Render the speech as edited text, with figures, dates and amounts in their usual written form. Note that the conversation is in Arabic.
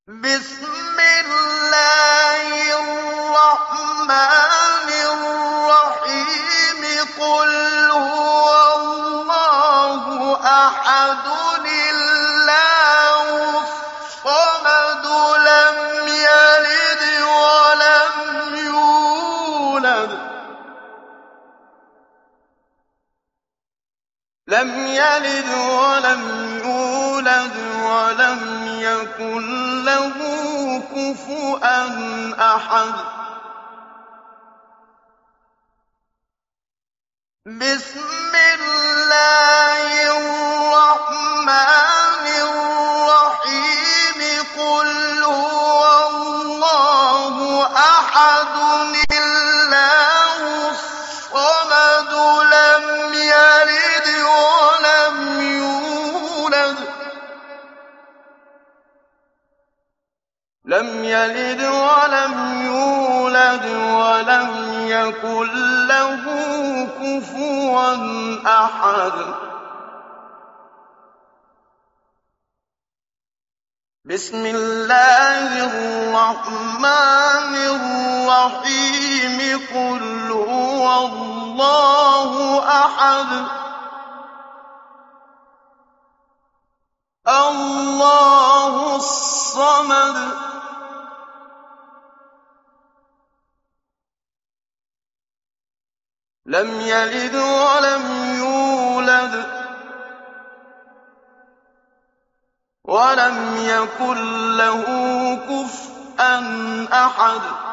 بسم الله الرحمن الرحيم قل هو الله أحد الله الصمد لم يلد ولم يولد ولم يكن له كفوا أحد بسم الله الرحمن الرحيم قل هو الله أحد الله الصمد لم يلد ولم يولد ولم يكن له كفوا أحد بسم الله الرحمن الرحيم قل هو الله أحد الله الصمد لم يلد ولم يولد ولم يكن له كفوا أحد